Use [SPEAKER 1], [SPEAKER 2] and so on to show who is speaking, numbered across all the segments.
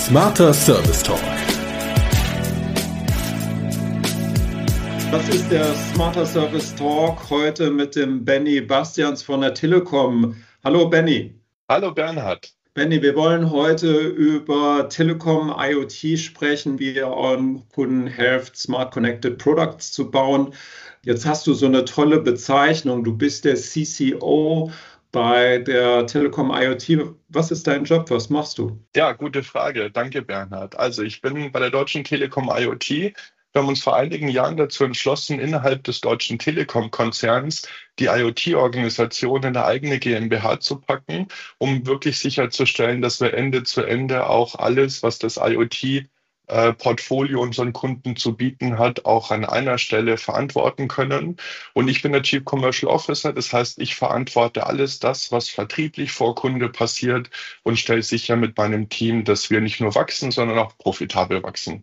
[SPEAKER 1] Smarter Service Talk.
[SPEAKER 2] Das ist der Smarter Service Talk heute mit dem Benny Bastians von der Telekom. Hallo Benny.
[SPEAKER 3] Hallo Bernhard.
[SPEAKER 2] Benny, wir wollen heute über Telekom IoT sprechen, wie ihr euren Kunden helft, Smart Connected Products zu bauen. Jetzt hast du so eine tolle Bezeichnung. Du bist der CCO bei der Telekom IoT. Was ist dein Job? Was machst du?
[SPEAKER 3] Ja, gute Frage. Danke, Bernhard. Also ich bin bei der Deutschen Telekom IoT. Wir haben uns vor einigen Jahren dazu entschlossen, innerhalb des Deutschen Telekom-Konzerns die IoT-Organisation in eine eigene GmbH zu packen, um wirklich sicherzustellen, dass wir Ende zu Ende auch alles, was das IoT-Portfolio unseren Kunden zu bieten hat, auch an einer Stelle verantworten können. Und ich bin der Chief Commercial Officer, das heißt, ich verantworte alles das, was vertrieblich vor Kunde passiert und stelle sicher mit meinem Team, dass wir nicht nur wachsen, sondern auch profitabel wachsen.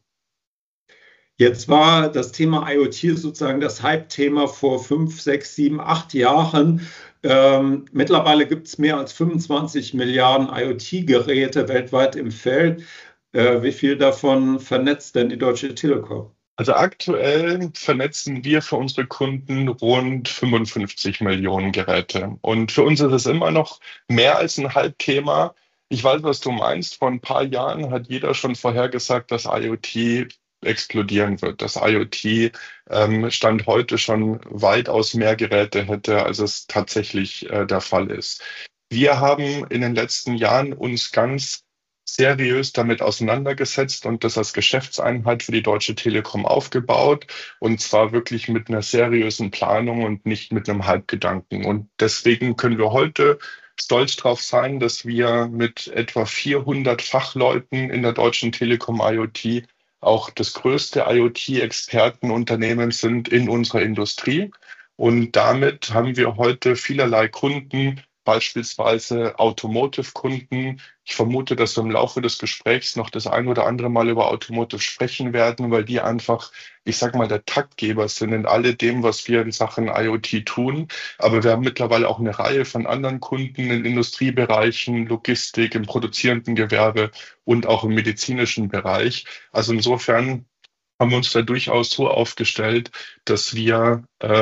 [SPEAKER 2] Jetzt war das Thema IoT sozusagen das Hype-Thema vor 5, 6, 7, 8 Jahren. Mittlerweile gibt es mehr als 25 Milliarden IoT-Geräte weltweit im Feld. Wie viel davon vernetzt denn die Deutsche Telekom?
[SPEAKER 3] Also aktuell vernetzen wir für unsere Kunden rund 55 Millionen Geräte. Und für uns ist es immer noch mehr als ein Hype-Thema. Ich weiß, was du meinst. Vor ein paar Jahren hat jeder schon vorhergesagt, dass IoT explodieren wird, dass IoT Stand heute schon weitaus mehr Geräte hätte, als es tatsächlich der Fall ist. Wir haben in den letzten Jahren uns ganz seriös damit auseinandergesetzt und das als Geschäftseinheit für die Deutsche Telekom aufgebaut, und zwar wirklich mit einer seriösen Planung und nicht mit einem Halbgedanken. Und deswegen können wir heute stolz darauf sein, dass wir mit etwa 400 Fachleuten in der Deutschen Telekom IoT auch das größte IoT-Expertenunternehmen sind in unserer Industrie. Und damit haben wir heute vielerlei Kunden, beispielsweise Automotive-Kunden. Ich vermute, dass wir im Laufe des Gesprächs noch das ein oder andere Mal über Automotive sprechen werden, weil die einfach, ich sage mal, der Taktgeber sind in alledem, was wir in Sachen IoT tun. Aber wir haben mittlerweile auch eine Reihe von anderen Kunden in Industriebereichen, Logistik, im produzierenden Gewerbe und auch im medizinischen Bereich. Also insofern haben wir uns da durchaus so aufgestellt, dass wir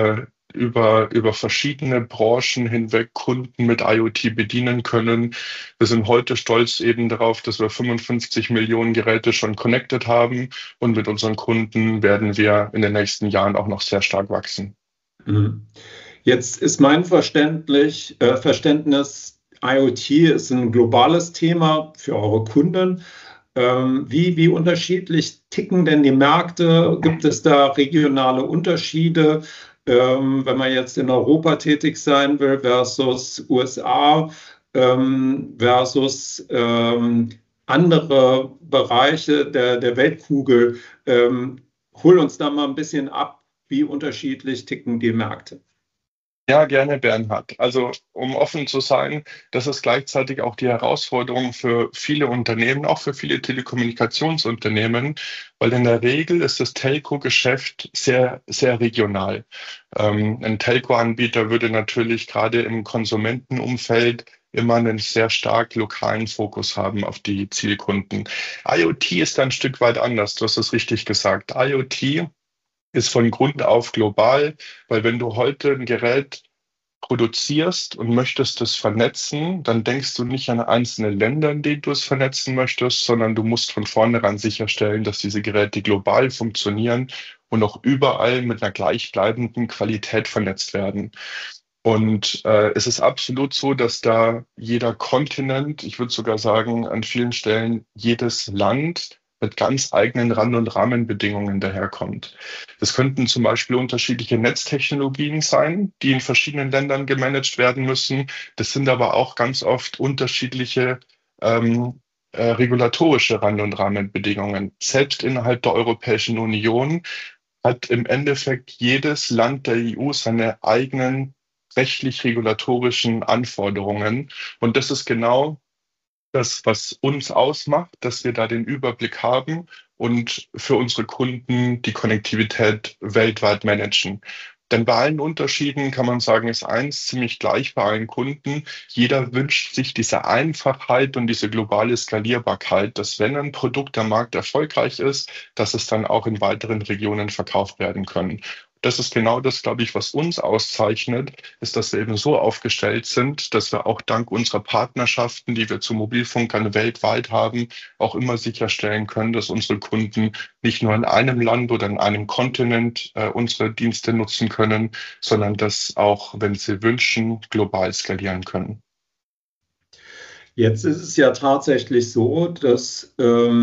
[SPEAKER 3] über verschiedene Branchen hinweg Kunden mit IoT bedienen können. Wir sind heute stolz eben darauf, dass wir 55 Millionen Geräte schon connected haben, und mit unseren Kunden werden wir in den nächsten Jahren auch noch sehr stark wachsen.
[SPEAKER 2] Jetzt ist mein Verständnis, IoT ist ein globales Thema für eure Kunden. Wie unterschiedlich ticken denn die Märkte? Gibt es da regionale Unterschiede? Wenn man jetzt in Europa tätig sein will versus USA versus andere Bereiche der Weltkugel. Hol uns da mal ein bisschen ab, wie unterschiedlich ticken die Märkte.
[SPEAKER 3] Ja, gerne, Bernhard. Also, um offen zu sein, das ist gleichzeitig auch die Herausforderung für viele Unternehmen, auch für viele Telekommunikationsunternehmen, weil in der Regel ist das Telco-Geschäft sehr, sehr regional. Ein Telco-Anbieter würde natürlich gerade im Konsumentenumfeld immer einen sehr stark lokalen Fokus haben auf die Zielkunden. IoT ist ein Stück weit anders, du hast es richtig gesagt. IoT ist von Grund auf global, weil wenn du heute ein Gerät produzierst und möchtest es vernetzen, dann denkst du nicht an einzelne Länder, in denen du es vernetzen möchtest, sondern du musst von vornherein sicherstellen, dass diese Geräte global funktionieren und auch überall mit einer gleichbleibenden Qualität vernetzt werden. Und es ist absolut so, dass da jeder Kontinent, ich würde sogar sagen, an vielen Stellen jedes Land mit ganz eigenen Rand- und Rahmenbedingungen daherkommt. Das könnten zum Beispiel unterschiedliche Netztechnologien sein, die in verschiedenen Ländern gemanagt werden müssen. Das sind aber auch ganz oft unterschiedliche regulatorische Rand- und Rahmenbedingungen. Selbst innerhalb der Europäischen Union hat im Endeffekt jedes Land der EU seine eigenen rechtlich-regulatorischen Anforderungen. Und das ist genau das, was uns ausmacht, dass wir da den Überblick haben und für unsere Kunden die Konnektivität weltweit managen. Denn bei allen Unterschieden kann man sagen, ist eins ziemlich gleich bei allen Kunden. Jeder wünscht sich diese Einfachheit und diese globale Skalierbarkeit, dass wenn ein Produkt am Markt erfolgreich ist, dass es dann auch in weiteren Regionen verkauft werden kann. Das ist genau das, glaube ich, was uns auszeichnet, ist, dass wir eben so aufgestellt sind, dass wir auch dank unserer Partnerschaften, die wir zu Mobilfunkern weltweit haben, auch immer sicherstellen können, dass unsere Kunden nicht nur in einem Land oder in einem Kontinent unsere Dienste nutzen können, sondern das auch, wenn sie wünschen, global skalieren können.
[SPEAKER 2] Jetzt ist es ja tatsächlich so, dass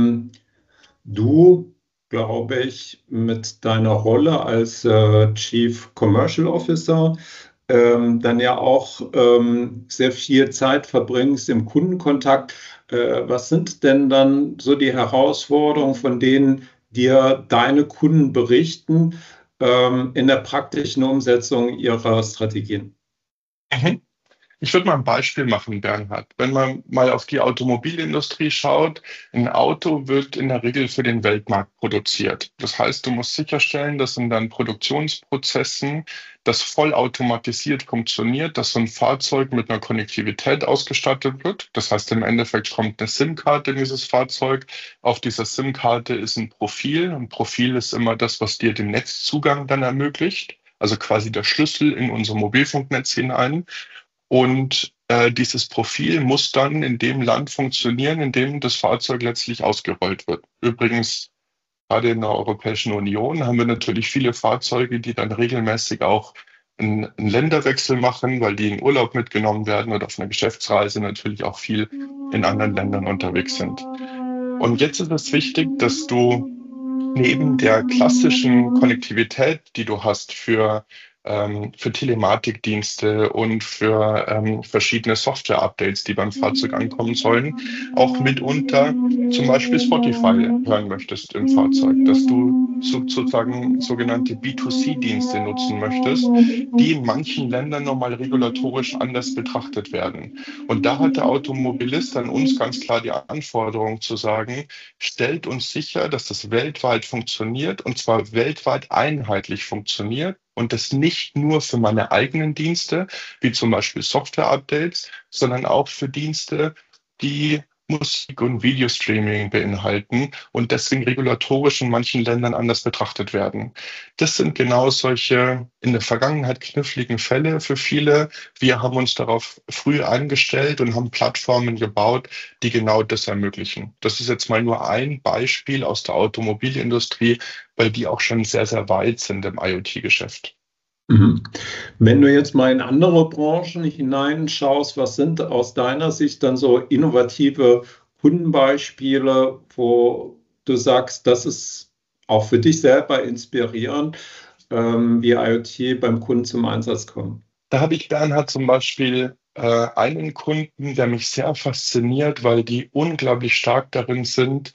[SPEAKER 2] du, glaube ich, mit deiner Rolle als Chief Commercial Officer dann ja auch sehr viel Zeit verbringst im Kundenkontakt. Was sind denn dann so die Herausforderungen, von denen dir deine Kunden berichten in der praktischen Umsetzung ihrer Strategien?
[SPEAKER 3] Mhm. Ich würde mal ein Beispiel machen, Bernhard. Wenn man mal auf die Automobilindustrie schaut, ein Auto wird in der Regel für den Weltmarkt produziert. Das heißt, du musst sicherstellen, dass in deinen Produktionsprozessen das vollautomatisiert funktioniert, dass so ein Fahrzeug mit einer Konnektivität ausgestattet wird. Das heißt, im Endeffekt kommt eine SIM-Karte in dieses Fahrzeug. Auf dieser SIM-Karte ist ein Profil. Ein Profil ist immer das, was dir den Netzzugang dann ermöglicht. Also quasi der Schlüssel in unser Mobilfunknetz hinein. Und dieses Profil muss dann in dem Land funktionieren, in dem das Fahrzeug letztlich ausgerollt wird. Übrigens, gerade in der Europäischen Union haben wir natürlich viele Fahrzeuge, die dann regelmäßig auch einen Länderwechsel machen, weil die in Urlaub mitgenommen werden oder auf einer Geschäftsreise natürlich auch viel in anderen Ländern unterwegs sind. Und jetzt ist es wichtig, dass du neben der klassischen Konnektivität, die du hast für Telematikdienste und für verschiedene Software-Updates, die beim Fahrzeug ankommen sollen, auch mitunter zum Beispiel Spotify hören möchtest im Fahrzeug, dass du sozusagen sogenannte B2C-Dienste nutzen möchtest, die in manchen Ländern nochmal regulatorisch anders betrachtet werden. Und da hat der Automobilist an uns ganz klar die Anforderung zu sagen, stellt uns sicher, dass das weltweit funktioniert und zwar weltweit einheitlich funktioniert und das nicht nur für meine eigenen Dienste, wie zum Beispiel Software-Updates, sondern auch für Dienste, die Musik- und Videostreaming beinhalten und deswegen regulatorisch in manchen Ländern anders betrachtet werden. Das sind genau solche in der Vergangenheit kniffligen Fälle für viele. Wir haben uns darauf früh eingestellt und haben Plattformen gebaut, die genau das ermöglichen. Das ist jetzt mal nur ein Beispiel aus der Automobilindustrie, weil die auch schon sehr, sehr weit sind im IoT-Geschäft.
[SPEAKER 2] Mhm. Wenn du jetzt mal in andere Branchen hineinschaust, was sind aus deiner Sicht dann so innovative Kundenbeispiele, wo du sagst, das ist auch für dich selber inspirierend, wie IoT beim Kunden zum Einsatz kommt?
[SPEAKER 3] Da habe ich, Bernhard, zum Beispiel einen Kunden, der mich sehr fasziniert, weil die unglaublich stark darin sind,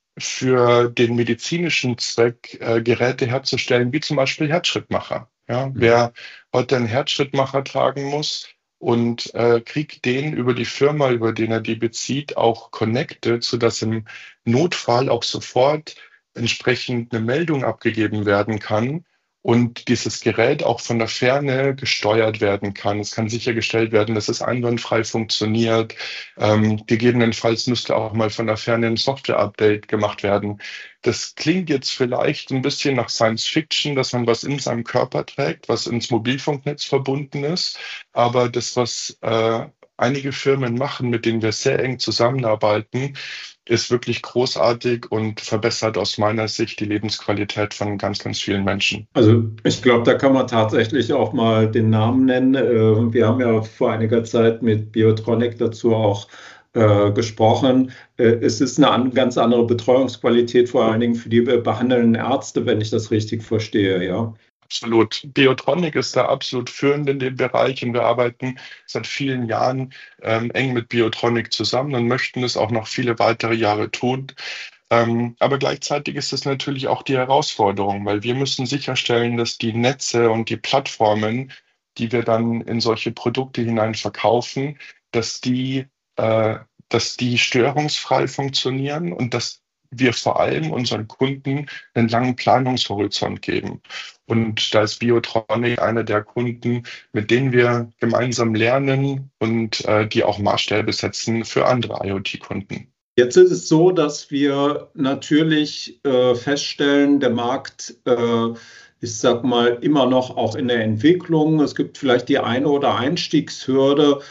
[SPEAKER 3] für den medizinischen Zweck Geräte herzustellen, wie zum Beispiel Herzschrittmacher. Ja, wer heute einen Herzschrittmacher tragen muss und kriegt den über die Firma, über den er die bezieht, auch connected, sodass im Notfall auch sofort entsprechend eine Meldung abgegeben werden kann und dieses Gerät auch von der Ferne gesteuert werden kann. Es kann sichergestellt werden, dass es einwandfrei funktioniert. Gegebenenfalls müsste auch mal von der Ferne ein Software-Update gemacht werden. Das klingt jetzt vielleicht ein bisschen nach Science Fiction, dass man was in seinem Körper trägt, was ins Mobilfunknetz verbunden ist. Aber das, was einige Firmen machen, mit denen wir sehr eng zusammenarbeiten, ist wirklich großartig und verbessert aus meiner Sicht die Lebensqualität von ganz, ganz vielen Menschen.
[SPEAKER 2] Also ich glaube, da kann man tatsächlich auch mal den Namen nennen. Wir haben ja vor einiger Zeit mit Biotronic dazu auch gesprochen. Es ist eine ganz andere Betreuungsqualität, vor allen Dingen für die behandelnden Ärzte, wenn ich das richtig verstehe, ja.
[SPEAKER 3] Absolut. Biotronic ist da absolut führend in dem Bereich und wir arbeiten seit vielen Jahren eng mit Biotronic zusammen und möchten es auch noch viele weitere Jahre tun. Aber gleichzeitig ist es natürlich auch die Herausforderung, weil wir müssen sicherstellen, dass die Netze und die Plattformen, die wir dann in solche Produkte hinein verkaufen, dass die, äh, dass die störungsfrei funktionieren und dass wir vor allem unseren Kunden einen langen Planungshorizont geben. Und da ist Biotronic einer der Kunden, mit denen wir gemeinsam lernen und die auch Maßstäbe setzen für andere IoT-Kunden.
[SPEAKER 2] Jetzt ist es so, dass wir natürlich feststellen, der Markt ich sag mal, immer noch auch in der Entwicklung. Es gibt vielleicht die eine oder Einstiegshürde,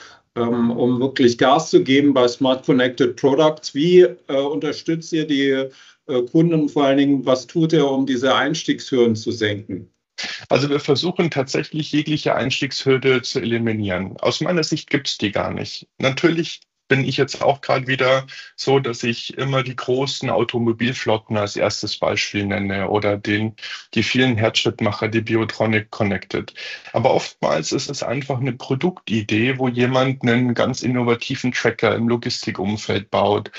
[SPEAKER 2] um wirklich Gas zu geben bei Smart Connected Products. Wie unterstützt ihr die Kunden? Vor allen Dingen, was tut ihr, um diese Einstiegshürden zu senken?
[SPEAKER 3] Also wir versuchen tatsächlich jegliche Einstiegshürde zu eliminieren. Aus meiner Sicht gibt es die gar nicht. Natürlich bin ich jetzt auch gerade wieder so, dass ich immer die großen Automobilflotten als erstes Beispiel nenne oder die vielen Herzschrittmacher, die Biotronic Connected. Aber oftmals ist es einfach eine Produktidee, wo jemand einen ganz innovativen Tracker im Logistikumfeld baut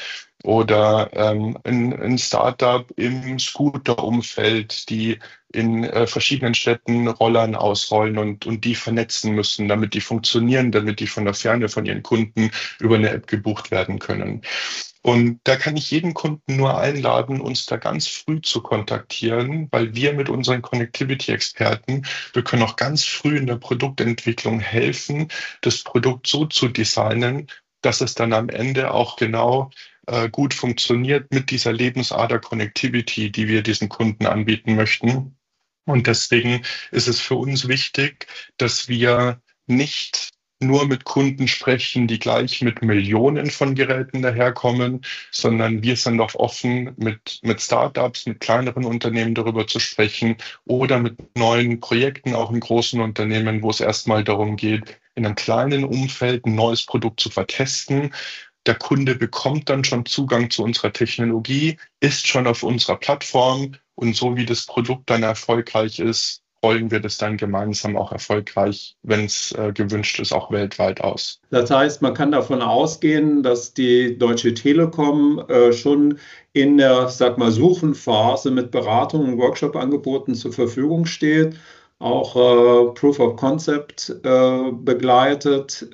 [SPEAKER 3] oder ein Startup im Scooter-Umfeld, die in verschiedenen Städten Rollern ausrollen und die vernetzen müssen, damit die funktionieren, damit die von der Ferne von ihren Kunden über eine App gebucht werden können. Und da kann ich jeden Kunden nur einladen, uns da ganz früh zu kontaktieren, weil wir mit unseren Connectivity-Experten, wir können auch ganz früh in der Produktentwicklung helfen, das Produkt so zu designen, dass es dann am Ende auch genau gut funktioniert mit dieser Lebensader Connectivity, die wir diesen Kunden anbieten möchten. Und deswegen ist es für uns wichtig, dass wir nicht nur mit Kunden sprechen, die gleich mit Millionen von Geräten daherkommen, sondern wir sind auch offen, mit Startups, mit kleineren Unternehmen darüber zu sprechen oder mit neuen Projekten, auch in großen Unternehmen, wo es erstmal darum geht, in einem kleinen Umfeld ein neues Produkt zu vertesten. Der Kunde bekommt dann schon Zugang zu unserer Technologie, ist schon auf unserer Plattform und so wie das Produkt dann erfolgreich ist, rollen wir das dann gemeinsam auch erfolgreich, wenn es gewünscht ist, auch weltweit aus.
[SPEAKER 2] Das heißt, man kann davon ausgehen, dass die Deutsche Telekom schon in der, sag mal, Suchenphase mit Beratung und Workshop-Angeboten zur Verfügung steht, auch Proof of Concept begleitet.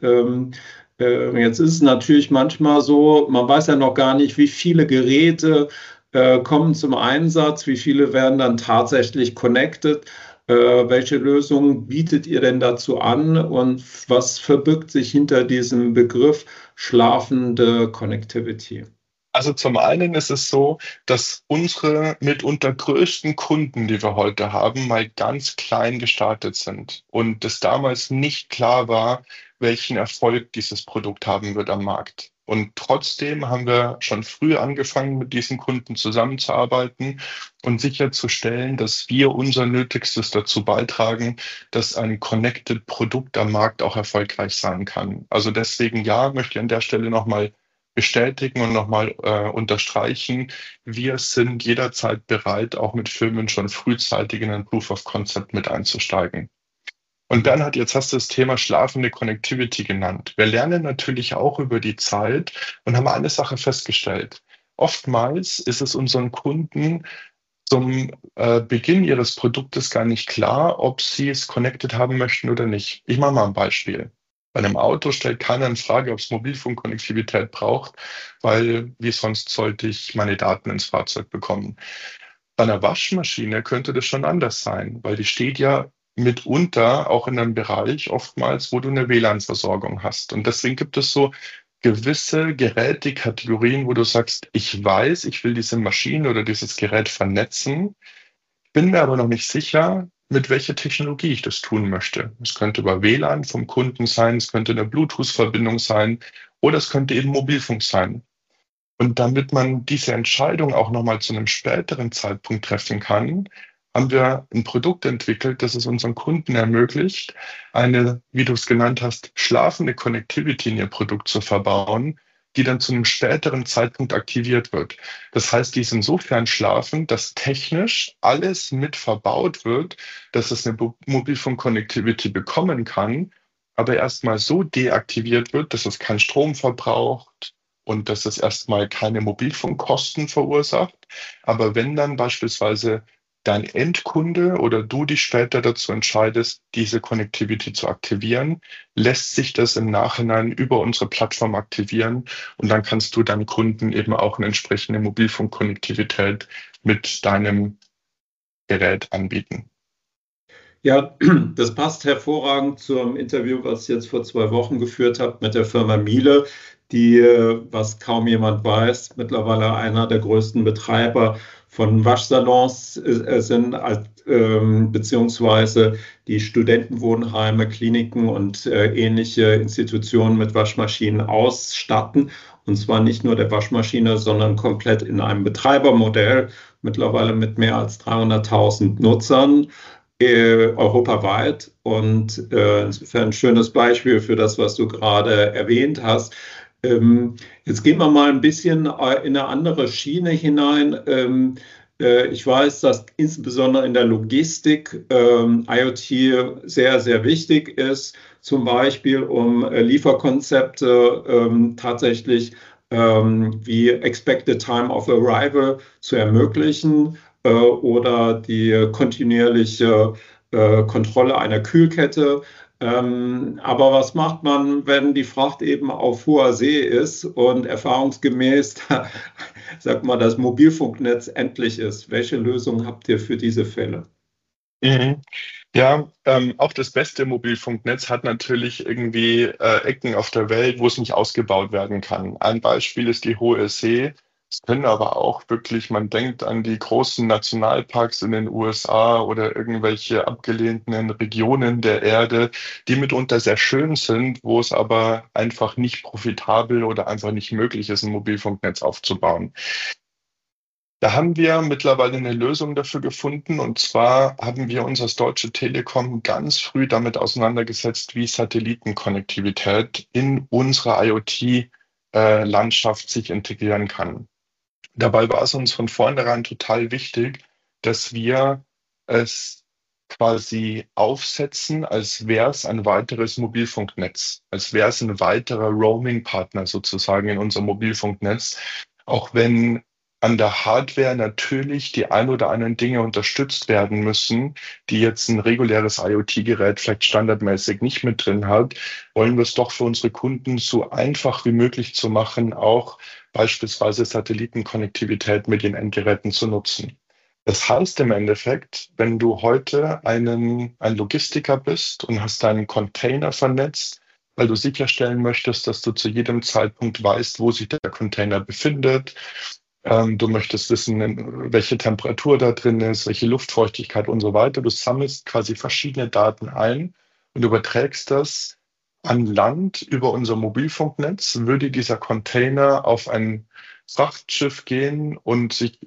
[SPEAKER 2] Jetzt ist es natürlich manchmal so, man weiß ja noch gar nicht, wie viele Geräte kommen zum Einsatz, wie viele werden dann tatsächlich connected. Welche Lösungen bietet ihr denn dazu an und was verbirgt sich hinter diesem Begriff schlafende Connectivity?
[SPEAKER 3] Also zum einen ist es so, dass unsere mitunter größten Kunden, die wir heute haben, mal ganz klein gestartet sind und es damals nicht klar war, welchen Erfolg dieses Produkt haben wird am Markt. Und trotzdem haben wir schon früh angefangen, mit diesen Kunden zusammenzuarbeiten und sicherzustellen, dass wir unser Nötigstes dazu beitragen, dass ein Connected Produkt am Markt auch erfolgreich sein kann. Also deswegen ja, möchte ich an der Stelle nochmal bestätigen und nochmal unterstreichen. Wir sind jederzeit bereit, auch mit Firmen schon frühzeitig in ein Proof of Concept mit einzusteigen. Und Bernhard, jetzt hast du das Thema schlafende Connectivity genannt. Wir lernen natürlich auch über die Zeit und haben eine Sache festgestellt. Oftmals ist es unseren Kunden zum Beginn ihres Produktes gar nicht klar, ob sie es connected haben möchten oder nicht. Ich mache mal ein Beispiel. Bei einem Auto stellt keiner in Frage, ob es Mobilfunkkonnektivität braucht, weil wie sonst sollte ich meine Daten ins Fahrzeug bekommen. Bei einer Waschmaschine könnte das schon anders sein, weil die steht ja mitunter auch in einem Bereich oftmals, wo du eine WLAN-Versorgung hast. Und deswegen gibt es so gewisse Gerätekategorien, wo du sagst, ich weiß, ich will diese Maschine oder dieses Gerät vernetzen, bin mir aber noch nicht sicher, mit welcher Technologie ich das tun möchte. Es könnte über WLAN vom Kunden sein, es könnte eine Bluetooth-Verbindung sein oder es könnte eben Mobilfunk sein. Und damit man diese Entscheidung auch nochmal zu einem späteren Zeitpunkt treffen kann, haben wir ein Produkt entwickelt, das es unseren Kunden ermöglicht, eine, wie du es genannt hast, schlafende Connectivity in ihr Produkt zu verbauen, die dann zu einem späteren Zeitpunkt aktiviert wird. Das heißt, die ist insofern schlafen, dass technisch alles mit verbaut wird, dass es eine Mobilfunk-Connectivity bekommen kann, aber erstmal so deaktiviert wird, dass es keinen Strom verbraucht und dass es erstmal keine Mobilfunkkosten verursacht. Aber wenn dann beispielsweise dein Endkunde oder du dich später dazu entscheidest, diese Connectivity zu aktivieren, lässt sich das im Nachhinein über unsere Plattform aktivieren und dann kannst du deinem Kunden eben auch eine entsprechende Mobilfunkkonnektivität mit deinem Gerät anbieten.
[SPEAKER 2] Ja, das passt hervorragend zum Interview, was ich jetzt vor 2 Wochen geführt habe mit der Firma Miele, die, was kaum jemand weiß, mittlerweile einer der größten Betreiber von Waschsalons sind, beziehungsweise die Studentenwohnheime, Kliniken und ähnliche Institutionen mit Waschmaschinen ausstatten. Und zwar nicht nur der Waschmaschine, sondern komplett in einem Betreibermodell, mittlerweile mit mehr als 300.000 Nutzern europaweit. Und insofern ein schönes Beispiel für das, was du gerade erwähnt hast. Jetzt gehen wir mal ein bisschen in eine andere Schiene hinein. Ich weiß, dass insbesondere in der Logistik IoT sehr, sehr wichtig ist, zum Beispiel um Lieferkonzepte tatsächlich wie Expected Time of Arrival zu ermöglichen oder die kontinuierliche Kontrolle einer Kühlkette. Aber was macht man, wenn die Fracht eben auf hoher See ist und erfahrungsgemäß, sag mal, das Mobilfunknetz endlich ist? Welche Lösung habt ihr für diese Fälle?
[SPEAKER 3] Mhm. Ja, auch das beste Mobilfunknetz hat natürlich irgendwie Ecken auf der Welt, wo es nicht ausgebaut werden kann. Ein Beispiel ist die Hohe See. Es können aber auch wirklich, man denkt an die großen Nationalparks in den USA oder irgendwelche abgelehnten Regionen der Erde, die mitunter sehr schön sind, wo es aber einfach nicht profitabel oder einfach nicht möglich ist, ein Mobilfunknetz aufzubauen. Da haben wir mittlerweile eine Lösung dafür gefunden. Und zwar haben wir uns als Deutsche Telekom ganz früh damit auseinandergesetzt, wie Satellitenkonnektivität in unserer IoT-Landschaft sich integrieren kann. Dabei war es uns von vornherein total wichtig, dass wir es quasi aufsetzen, als wäre es ein weiteres Mobilfunknetz, als wäre es ein weiterer Roaming-Partner sozusagen in unserem Mobilfunknetz, auch wenn an der Hardware natürlich die ein oder anderen Dinge unterstützt werden müssen, die jetzt ein reguläres IoT-Gerät vielleicht standardmäßig nicht mit drin hat, wollen wir es doch für unsere Kunden so einfach wie möglich zu machen, auch beispielsweise Satellitenkonnektivität mit den Endgeräten zu nutzen. Das heißt im Endeffekt, wenn du heute ein Logistiker bist und hast deinen Container vernetzt, weil du sicherstellen möchtest, dass du zu jedem Zeitpunkt weißt, wo sich der Container befindet. Du möchtest wissen, welche Temperatur da drin ist, welche Luftfeuchtigkeit und so weiter. Du sammelst quasi verschiedene Daten ein und überträgst das an Land über unser Mobilfunknetz. Würde dieser Container auf ein Frachtschiff gehen und sich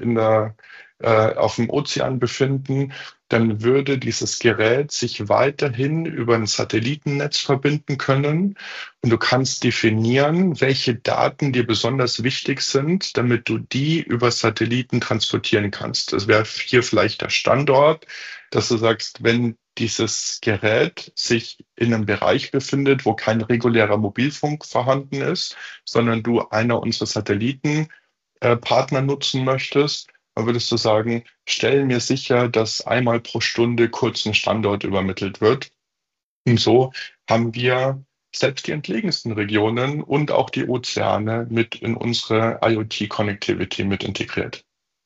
[SPEAKER 3] auf dem Ozean befinden, dann würde dieses Gerät sich weiterhin über ein Satellitennetz verbinden können und du kannst definieren, welche Daten dir besonders wichtig sind, damit du die über Satelliten transportieren kannst. Das wäre hier vielleicht der Standort, dass du sagst, wenn dieses Gerät sich in einem Bereich befindet, wo kein regulärer Mobilfunk vorhanden ist, sondern du einer unserer Satellitenpartner nutzen möchtest, dann würdest du sagen, stell mir sicher, dass einmal pro Stunde kurz ein Standort übermittelt wird. Und so haben wir selbst die entlegensten Regionen und auch die Ozeane mit in unsere IoT-Connectivity mit integriert.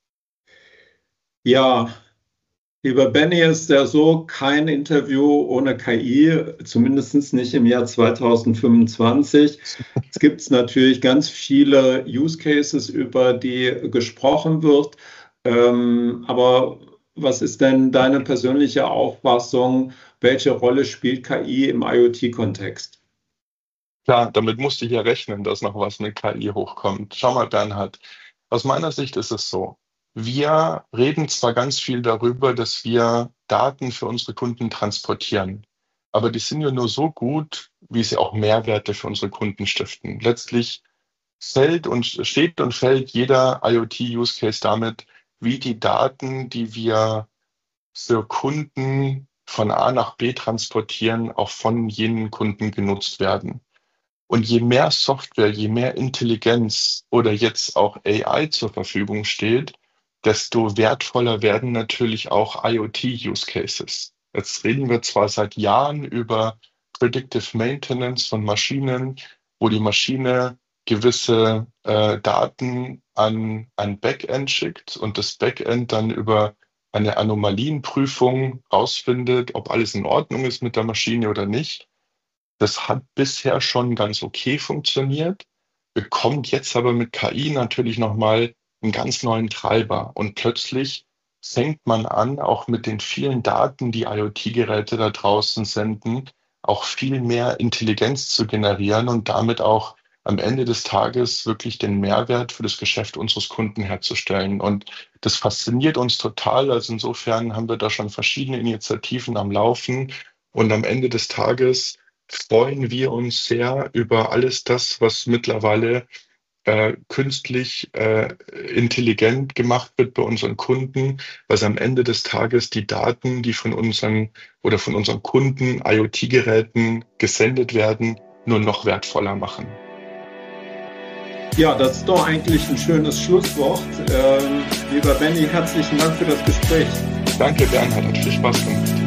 [SPEAKER 2] Ja, lieber Benny, ist ja so, kein Interview ohne KI, zumindest nicht im Jahr 2025. Es gibt natürlich ganz viele Use Cases, über die gesprochen wird. Aber was ist denn deine persönliche Auffassung? Welche Rolle spielt KI im IoT-Kontext?
[SPEAKER 3] Klar, damit musste ich ja rechnen, dass noch was mit KI hochkommt. Schau mal, Bernhard, aus meiner Sicht ist es so. Wir reden zwar ganz viel darüber, dass wir Daten für unsere Kunden transportieren, aber die sind ja nur so gut, wie sie auch Mehrwerte für unsere Kunden stiften. Letztlich steht und fällt jeder IoT-Use-Case damit, wie die Daten, die wir für Kunden von A nach B transportieren, auch von jenen Kunden genutzt werden. Und je mehr Software, je mehr Intelligenz oder jetzt auch AI zur Verfügung steht, desto wertvoller werden natürlich auch IoT-Use-Cases. Jetzt reden wir zwar seit Jahren über Predictive Maintenance von Maschinen, wo die Maschine gewisse Daten an ein Backend schickt und das Backend dann über eine Anomalienprüfung rausfindet, ob alles in Ordnung ist mit der Maschine oder nicht. Das hat bisher schon ganz okay funktioniert, bekommt jetzt aber mit KI natürlich nochmal einen ganz neuen Treiber. Und plötzlich fängt man an, auch mit den vielen Daten, die IoT-Geräte da draußen senden, auch viel mehr Intelligenz zu generieren und damit auch am Ende des Tages wirklich den Mehrwert für das Geschäft unseres Kunden herzustellen. Und das fasziniert uns total. Also insofern haben wir da schon verschiedene Initiativen am Laufen. Und am Ende des Tages freuen wir uns sehr über alles das, was mittlerweile künstlich intelligent gemacht wird bei unseren Kunden, was am Ende des Tages die Daten, die von unseren Kunden, IoT-Geräten gesendet werden, nur noch wertvoller machen.
[SPEAKER 2] Ja, das ist doch eigentlich ein schönes Schlusswort. Lieber Benny, herzlichen Dank für das Gespräch.
[SPEAKER 3] Danke, Bernhard, hat viel Spaß gemacht.